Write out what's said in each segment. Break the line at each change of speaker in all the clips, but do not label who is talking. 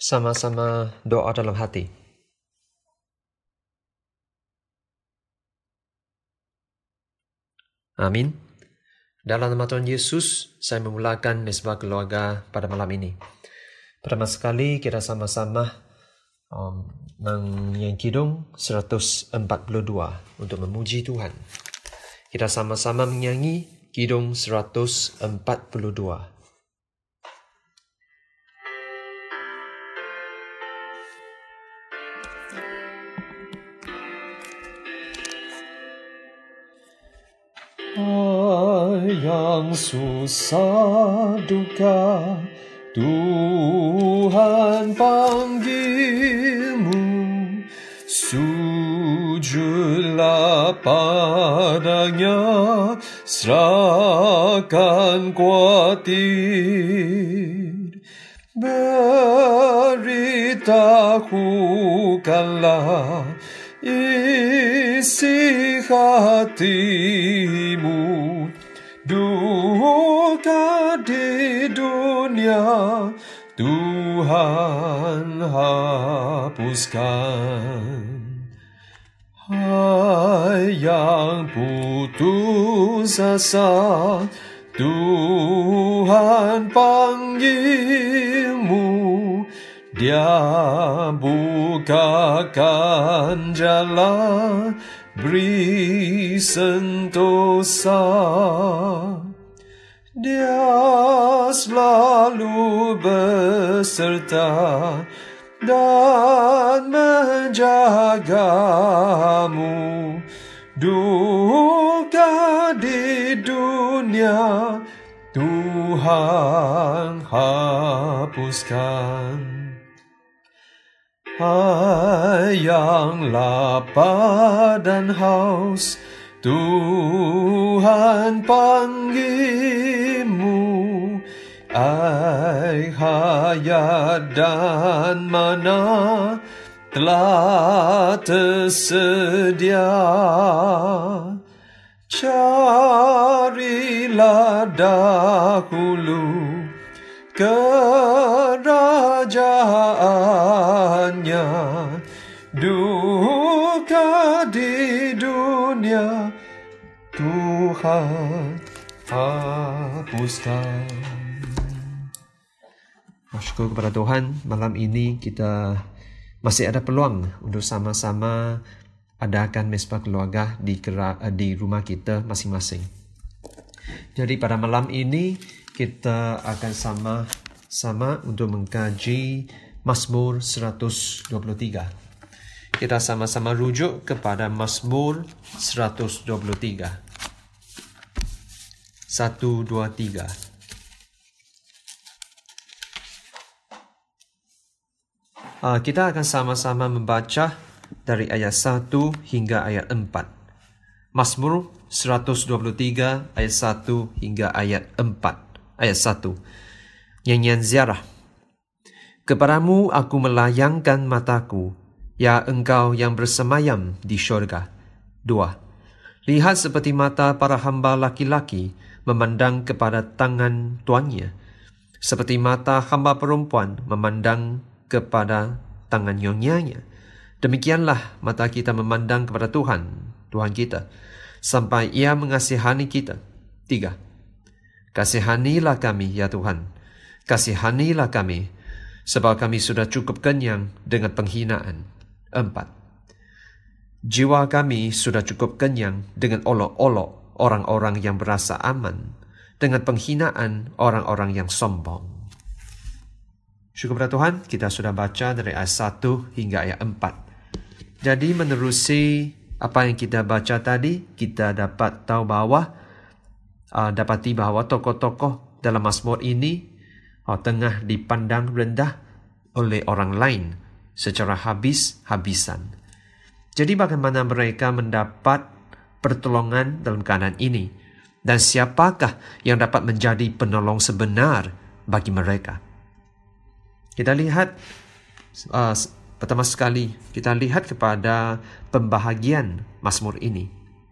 Sama-sama doa dalam hati. Amin. Dalam nama Tuhan Yesus, saya memulakan mesbah keluarga pada malam ini. Pertama sekali kita sama-sama menyanyi kidung 142 untuk memuji Tuhan. Kita sama-sama menyanyi kidung 142. Yang susah duka, Tuhan panggilmu, sujudlah padanya, serahkan kuatir, beritahukanlah isi hatimu. Duka di dunia Tuhan hapuskan. Hai yang putus asa, Tuhan panggilmu, Dia bukakan jalan, beri sentosa. Dia selalu beserta dan menjagamu. Duka di dunia Tuhan hapuskan. Hai yang lapar dan haus, Tuhan panggilmu. Air hayat dan mana telah tersedia. Carilah dahulu kerajaannya, duka di dunia Tuhan hapuskan. Syukur kepada Tuhan, malam ini kita masih ada peluang untuk sama-sama adakan mesbah keluarga di rumah kita masing-masing. Jadi pada malam ini kita akan sama-sama untuk mengkaji Mazmur 123. Kita sama-sama rujuk kepada Mazmur 123. 1, 2, 3. Kita akan sama-sama membaca dari ayat 1 hingga ayat 4. Mazmur 123 ayat 1 hingga ayat 4. Ayat 1. Nyanyian ziarah. Kepadamu aku melayangkan mataku, ya Engkau yang bersemayam di syurga. 2. Lihat seperti mata para hamba laki-laki memandang kepada tangan tuannya, seperti mata hamba perempuan memandang kepada tangan nyonyanya. Demikianlah mata kita memandang kepada Tuhan kita, sampai Ia mengasihani kita. 3. Kasihanilah kami, ya Tuhan, kasihanilah kami, sebab kami sudah cukup kenyang dengan penghinaan. 4. Jiwa kami sudah cukup kenyang dengan olok-olok orang-orang yang berasa aman, dengan penghinaan orang-orang yang sombong. Syukur kepada Tuhan, kita sudah baca dari ayat 1 hingga ayat 4. Jadi menerusi apa yang kita baca tadi, kita dapat tahu dapati bahawa tokoh-tokoh dalam Mazmur ini tengah dipandang rendah oleh orang lain secara habis-habisan. Jadi bagaimana mereka mendapat pertolongan dalam keadaan ini? Dan siapakah yang dapat menjadi penolong sebenar bagi mereka? Kita lihat pertama sekali, kita lihat kepada pembahagian Mazmur ini.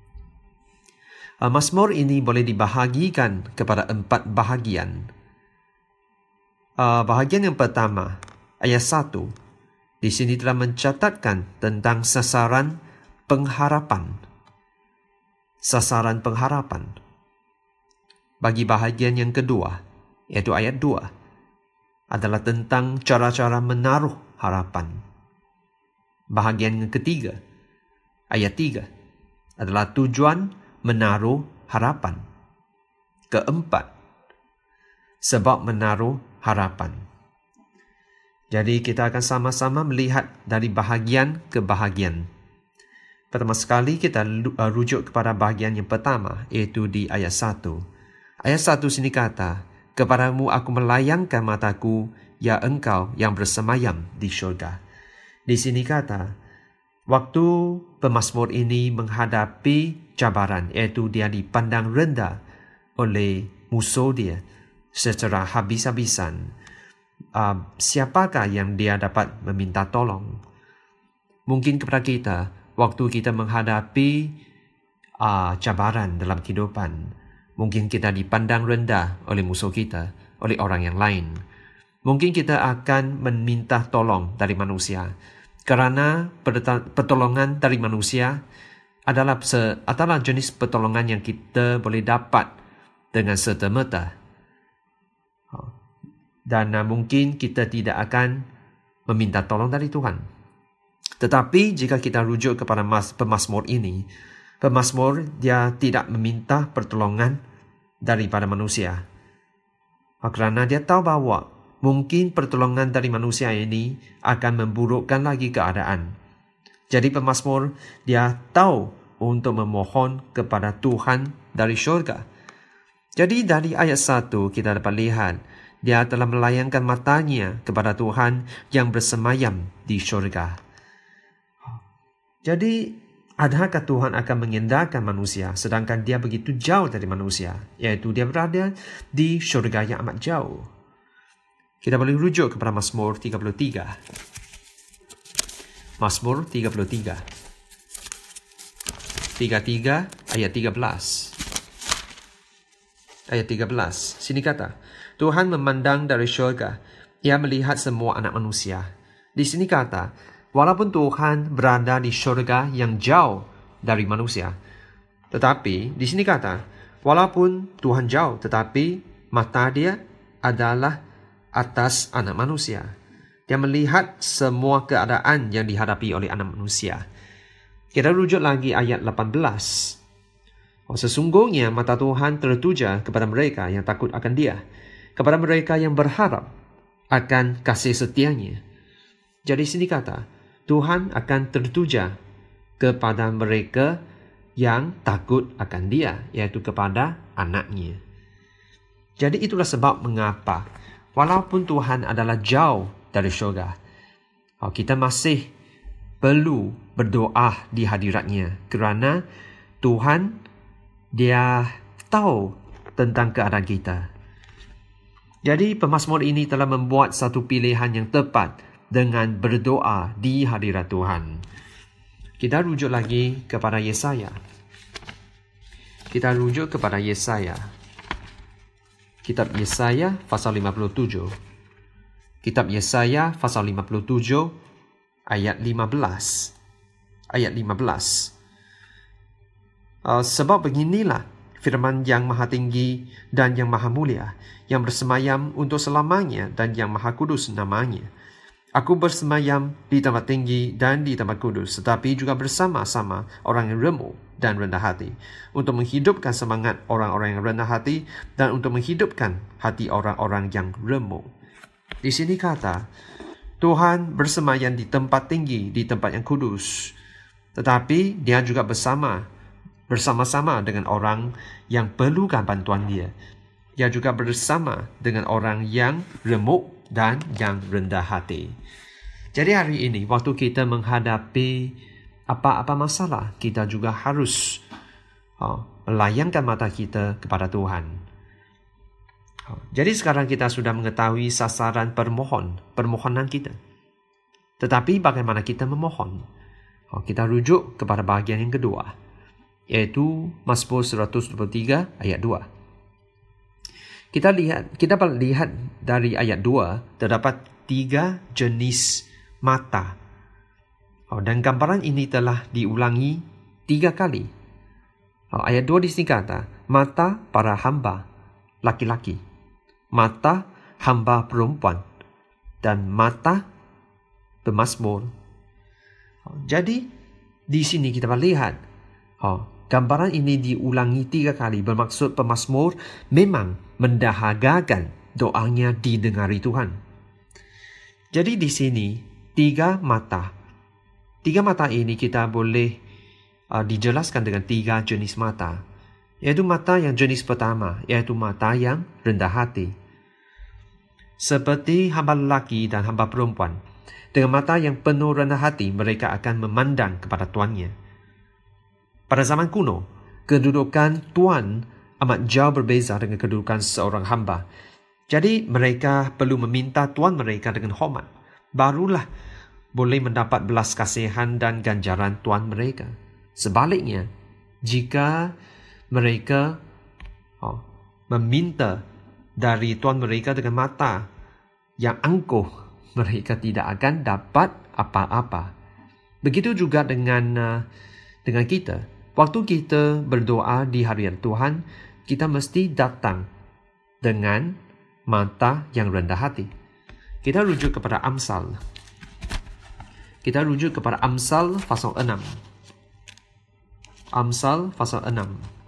Mazmur ini boleh dibahagikan kepada 4 bahagian. Bahagian yang pertama ayat 1. Di sini telah mencatatkan tentang sasaran pengharapan. Sasaran pengharapan. Bagi bahagian yang kedua, iaitu ayat 2, adalah tentang cara-cara menaruh harapan. Bahagian yang ketiga, ayat 3, adalah tujuan menaruh harapan. Keempat, sebab menaruh harapan. Jadi kita akan sama-sama melihat dari bahagian ke bahagian. Pertama sekali kita rujuk kepada bahagian yang pertama, iaitu di ayat 1. Ayat 1 sini kata, kepadamu aku melayangkan mataku, ya engkau yang bersemayam di syurga. Di sini kata, waktu pemazmur ini menghadapi cabaran, iaitu dia dipandang rendah oleh musuh dia secara habis-habisan. Siapakah yang dia dapat meminta tolong? Mungkin kepada kita, waktu kita menghadapi cabaran dalam kehidupan, mungkin kita dipandang rendah oleh musuh kita, oleh orang yang lain. Mungkin kita akan meminta tolong dari manusia, kerana pertolongan dari manusia adalah jenis pertolongan yang kita boleh dapat dengan serta-merta. Dan mungkin kita tidak akan meminta tolong dari Tuhan. Tetapi jika kita rujuk kepada pemazmur ini, pemazmur dia tidak meminta pertolongan daripada manusia. Kerana dia tahu bahawa mungkin pertolongan dari manusia ini akan memburukkan lagi keadaan. Jadi pemazmur dia tahu untuk memohon kepada Tuhan dari syurga. Jadi dari ayat 1 kita dapat lihat, dia telah melayangkan matanya kepada Tuhan yang bersemayam di syurga. Jadi, adakah Tuhan akan mengindahkan manusia sedangkan dia begitu jauh dari manusia, iaitu dia berada di syurga yang amat jauh? Kita boleh rujuk kepada Mazmur 33. Mazmur 33. 33 ayat 13. Ayat 13. Sini kata, Tuhan memandang dari syurga, ia melihat semua anak manusia. Di sini kata, walaupun Tuhan berada di syurga yang jauh dari manusia, tetapi di sini kata, walaupun Tuhan jauh, tetapi mata dia adalah atas anak manusia. Dia melihat semua keadaan yang dihadapi oleh anak manusia. Kita rujuk lagi ayat 18. Sesungguhnya mata Tuhan tertuju kepada mereka yang takut akan Dia, kepada mereka yang berharap akan kasih setianya. Jadi sini kata, Tuhan akan tertuju kepada mereka yang takut akan Dia, iaitu kepada anaknya. Jadi itulah sebab mengapa, walaupun Tuhan adalah jauh dari syurga, kita masih perlu berdoa di hadiratnya, kerana Tuhan Dia tahu tentang keadaan kita. Jadi pemazmur ini telah membuat satu pilihan yang tepat dengan berdoa di hadirat Tuhan. Kita rujuk lagi kepada Yesaya. Kita rujuk kepada Yesaya. Kitab Yesaya pasal 57. Kitab Yesaya pasal 57 ayat 15. Ayat 15. Sebab beginilah firman yang maha tinggi dan yang maha mulia, yang bersemayam untuk selamanya dan yang maha kudus namanya. Aku bersemayam di tempat tinggi dan di tempat kudus, tetapi juga bersama-sama orang yang remuk dan rendah hati, untuk menghidupkan semangat orang-orang yang rendah hati dan untuk menghidupkan hati orang-orang yang remuk. Di sini kata, Tuhan bersemayam di tempat tinggi, di tempat yang kudus, tetapi Dia juga bersama-sama dengan orang yang perlukan bantuan Dia. Dia juga bersama dengan orang yang remuk dan yang rendah hati. Jadi hari ini, waktu kita menghadapi apa-apa masalah, kita juga harus melayangkan mata kita kepada Tuhan. Jadi sekarang kita sudah mengetahui sasaran permohonan kita. Tetapi bagaimana kita memohon? Kita rujuk kepada bahagian yang kedua, yaitu Mazmur 123 ayat 2. Kita dapat lihat dari ayat 2 terdapat 3 jenis mata. Dan gambaran ini telah diulangi 3 kali. Ayat 2 di sini kata, mata para hamba laki-laki, mata hamba perempuan, dan mata pemazmur. Jadi di sini kita melihat gambaran ini diulangi 3 kali, bermaksud pemazmur memang mendahagakan doanya didengari Tuhan. Jadi di sini 3 mata. 3 mata ini kita boleh dijelaskan dengan 3 jenis mata. Yaitu mata yang jenis pertama, yaitu mata yang rendah hati. Seperti hamba lelaki dan hamba perempuan, dengan mata yang penuh rendah hati, mereka akan memandang kepada tuannya. Pada zaman kuno, kedudukan tuan amat jauh berbeza dengan kedudukan seorang hamba. Jadi mereka perlu meminta tuan mereka dengan hormat. Barulah boleh mendapat belas kasihan dan ganjaran tuan mereka. Sebaliknya, jika mereka meminta dari tuan mereka dengan mata yang angkuh, mereka tidak akan dapat apa-apa. Begitu juga dengan kita. Waktu kita berdoa di hadirat Tuhan, kita mesti datang dengan mata yang rendah hati. Kita rujuk kepada Amsal. Amsal pasal 6. Amsal pasal 6.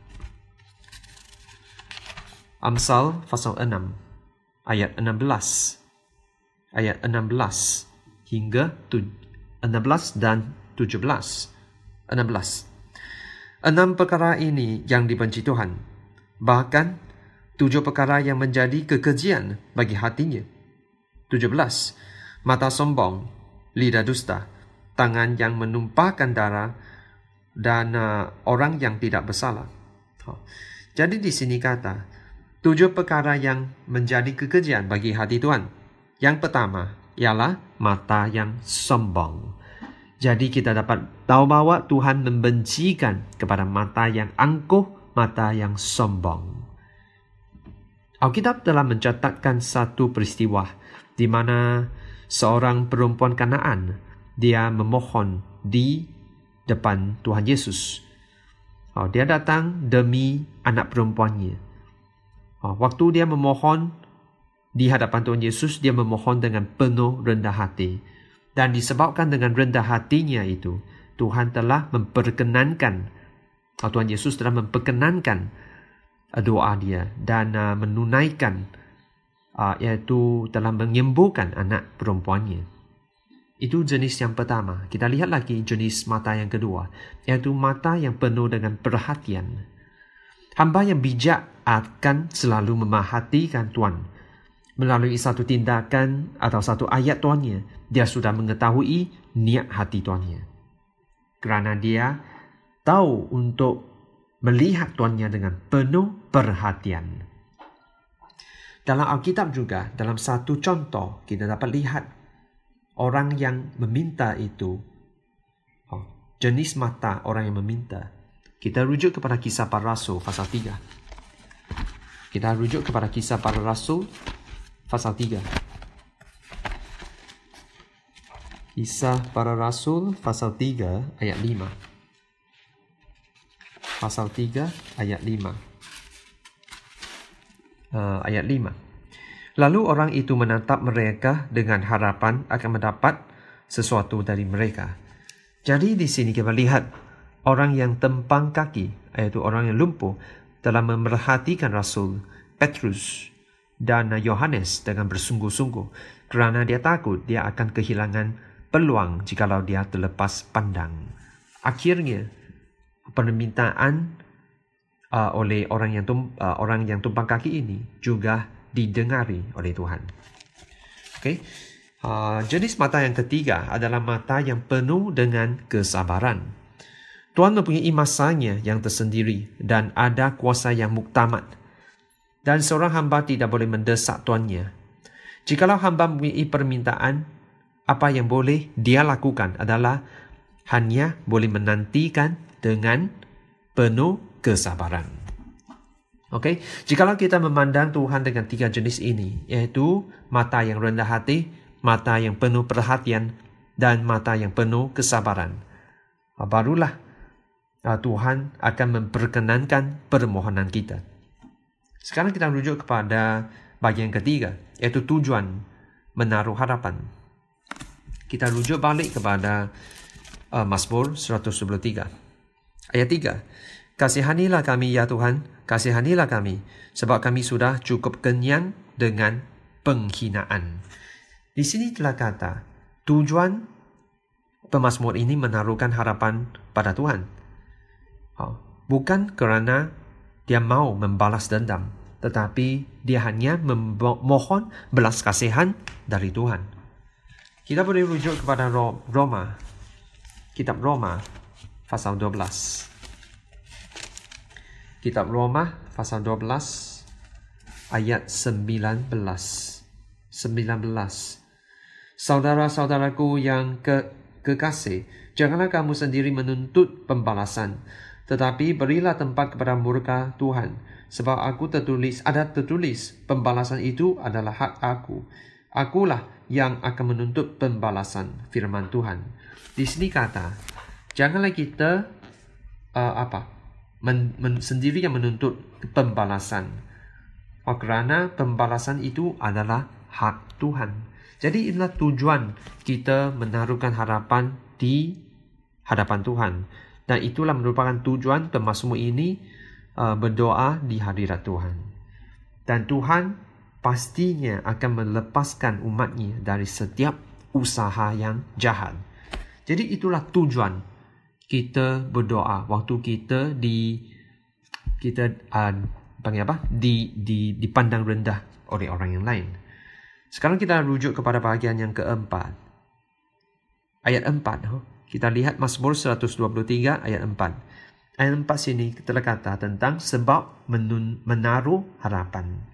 Amsal pasal 6 ayat 16. Ayat 16 hingga 16 dan 17. 16. 6 perkara ini yang dibenci Tuhan, bahkan 7 perkara yang menjadi kekejian bagi hatinya. 17. Mata sombong, lidah dusta, tangan yang menumpahkan darah, dan orang yang tidak bersalah. Jadi di sini kata 7 perkara yang menjadi kekejian bagi hati Tuhan. Yang pertama ialah mata yang sombong. Jadi kita dapat tahu bahawa Tuhan membencikan kepada mata yang angkuh, mata yang sombong. Alkitab telah mencatatkan satu peristiwa di mana seorang perempuan Kanaan, dia memohon di depan Tuhan Yesus. Dia datang demi anak perempuannya. Waktu dia memohon di hadapan Tuhan Yesus, dia memohon dengan penuh rendah hati. Dan disebabkan dengan rendah hatinya itu, Tuhan telah memperkenankan, Tuhan Yesus telah memperkenankan doa dia dan menunaikan, iaitu telah menyembuhkan anak perempuannya. Itu jenis yang pertama. Kita lihat lagi jenis mata yang kedua, iaitu mata yang penuh dengan perhatian. Hamba yang bijak akan selalu memerhatikan Tuhan. Melalui satu tindakan atau satu ayat tuannya, dia sudah mengetahui niat hati tuannya. Kerana dia tahu untuk melihat tuannya dengan penuh perhatian. Dalam Alkitab juga, dalam satu contoh, kita dapat lihat orang yang meminta itu, jenis mata orang yang meminta. Kita rujuk kepada Kisah Para Rasul pasal 3. Kisah Para Rasul pasal 3. Kisah Para Rasul pasal 3 ayat 5. Pasal 3 ayat 5. Ayat 5. Lalu orang itu menatap mereka dengan harapan akan mendapat sesuatu dari mereka. Jadi di sini kita lihat orang yang tempang kaki, iaitu orang yang lumpuh, telah memerhatikan Rasul Petrus dan Yohanes dengan bersungguh-sungguh, kerana dia takut dia akan kehilangan peluang jikalau dia terlepas pandang. Akhirnya permintaan oleh orang yang tumpang kaki ini juga didengari oleh Tuhan. Jenis mata yang ketiga adalah mata yang penuh dengan kesabaran. Tuhan mempunyai masanya yang tersendiri dan ada kuasa yang muktamad. Dan seorang hamba tidak boleh mendesak tuannya. Jikalau hamba mempunyai permintaan, apa yang boleh dia lakukan adalah hanya boleh menantikan dengan penuh kesabaran. Okey, jikalau kita memandang Tuhan dengan 3 jenis ini, iaitu mata yang rendah hati, mata yang penuh perhatian, dan mata yang penuh kesabaran, barulah Tuhan akan memperkenankan permohonan kita. Sekarang kita rujuk kepada bahagian ketiga, iaitu tujuan menaruh harapan. Kita rujuk balik kepada Mazmur 123. Ayat 3. Kasihanilah kami ya Tuhan, kasihanilah kami, sebab kami sudah cukup kenyang dengan penghinaan. Di sini telah kata, tujuan pemazmur ini menaruhkan harapan pada Tuhan. Bukan kerana dia mau membalas dendam, tetapi dia hanya memohon belas kasihan dari Tuhan. Kita boleh rujuk kepada Roma, kitab Roma pasal 12. Kitab Roma pasal 12 ayat 19. Saudara-saudaraku yang kekasih, janganlah kamu sendiri menuntut pembalasan, tetapi berilah tempat kepada murka Tuhan, sebab ada tertulis, pembalasan itu adalah hak aku. Akulah yang akan menuntut pembalasan, firman Tuhan. Di sini kata, janganlah kita sendiri yang menuntut pembalasan, kerana pembalasan itu adalah hak Tuhan. Jadi inilah tujuan kita menaruhkan harapan di hadapan Tuhan, dan itulah merupakan tujuan pemazmur ini berdoa di hadirat Tuhan. Dan Tuhan pastinya akan melepaskan umatnya dari setiap usaha yang jahat. Jadi itulah tujuan kita berdoa waktu kita dipandang rendah oleh orang yang lain. Sekarang kita rujuk kepada bahagian yang keempat. Ayat 4. Kita lihat Mazmur 123 ayat 4. Ayat 4 sini telah kata tentang sebab menaruh harapan.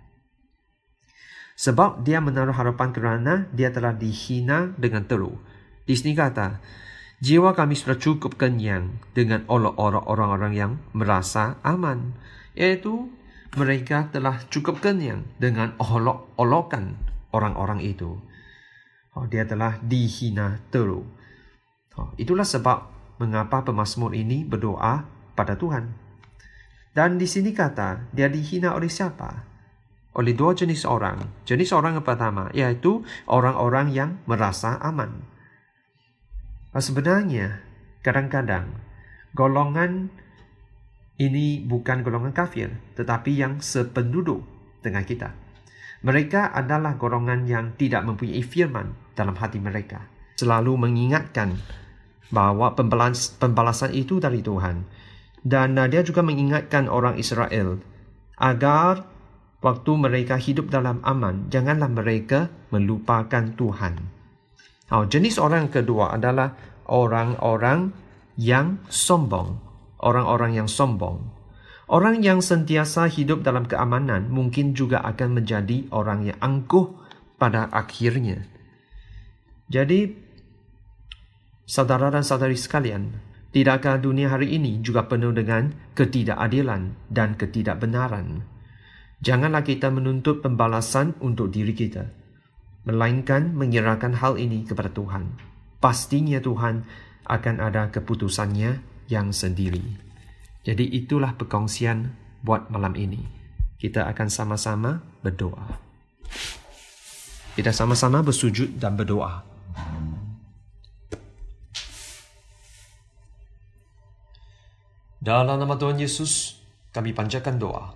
Sebab dia menaruh harapan kerana dia telah dihina dengan teruk. Di sini kata, jiwa kami sudah cukup kenyang dengan olok-olok orang-orang yang merasa aman. Iaitu mereka telah cukup kenyang dengan olok-olokan orang-orang itu. Dia telah dihina teruk. Itulah sebab mengapa pemazmur ini berdoa pada Tuhan. Dan di sini kata, dia dihina oleh siapa? Oleh 2 jenis orang. Jenis orang yang pertama, iaitu orang-orang yang merasa aman. Sebenarnya, kadang-kadang golongan ini bukan golongan kafir, tetapi yang sependuduk dengan kita. Mereka adalah golongan yang tidak mempunyai firman dalam hati mereka. Selalu mengingatkan bahawa pembalasan itu dari Tuhan. Dan dia juga mengingatkan orang Israel agar waktu mereka hidup dalam aman, janganlah mereka melupakan Tuhan. Jenis orang kedua adalah orang-orang yang sombong. Orang-orang yang sombong. Orang yang sentiasa hidup dalam keamanan mungkin juga akan menjadi orang yang angkuh pada akhirnya. Jadi, saudara dan saudari sekalian, tidakkah dunia hari ini juga penuh dengan ketidakadilan dan ketidakbenaran? Janganlah kita menuntut pembalasan untuk diri kita, melainkan menyerahkan hal ini kepada Tuhan. Pastinya Tuhan akan ada keputusannya yang sendiri. Jadi itulah perkongsian buat malam ini. Kita akan sama-sama berdoa. Kita sama-sama bersujud dan berdoa. Dalam nama Tuhan Yesus, kami panjatkan doa.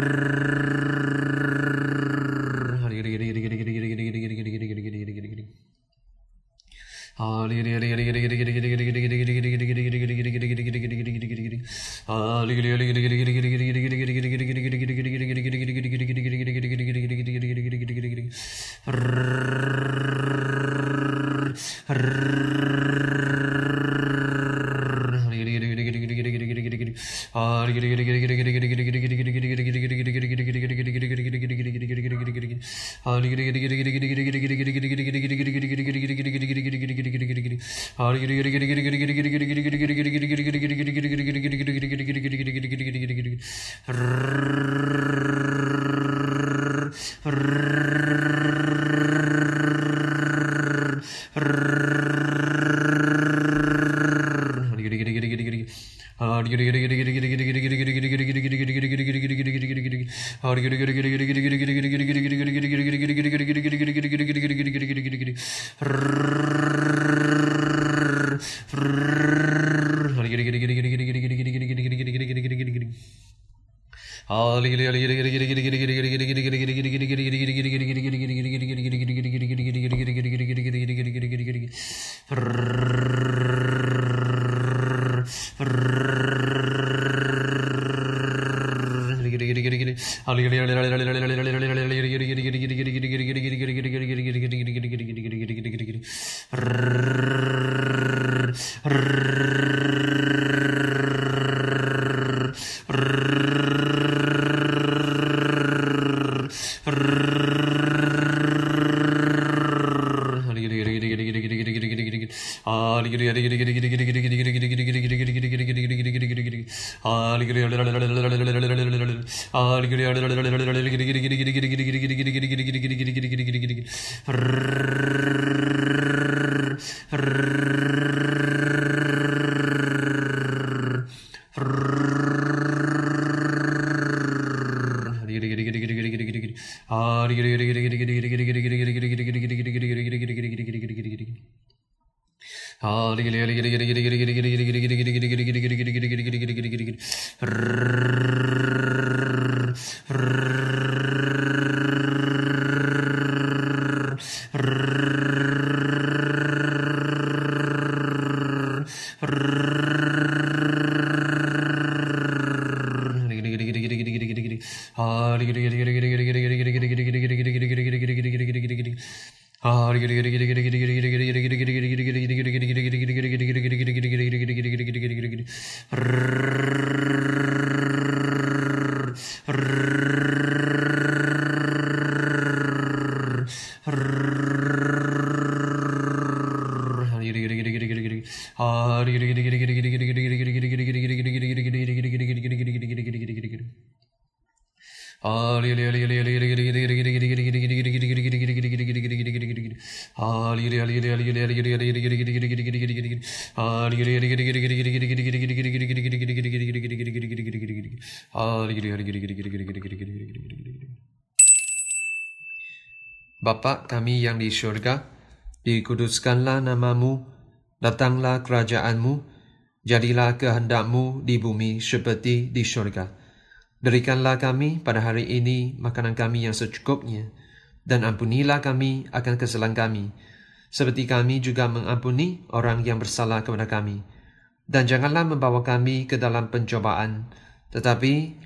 Bapa kami yang di syurga, dikuduskanlah namamu, datanglah kerajaanmu, jadilah kehendakmu di bumi seperti di syurga. Berikanlah kami pada hari ini makanan kami yang secukupnya, dan ampunilah kami akan kesalahan kami, seperti kami juga mengampuni orang yang bersalah kepada kami. Dan janganlah membawa kami ke dalam pencobaan, tetapi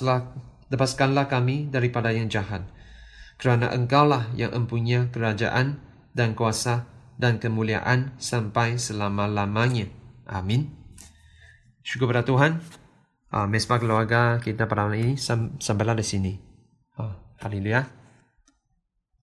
lepaskanlah kami daripada yang jahat. Kerana Engkaulah yang empunya kerajaan dan kuasa dan kemuliaan sampai selama-lamanya. Amin. Syukur pada Tuhan. Mesbah keluarga kita pada malam ini sampailah di sini. Haleluya.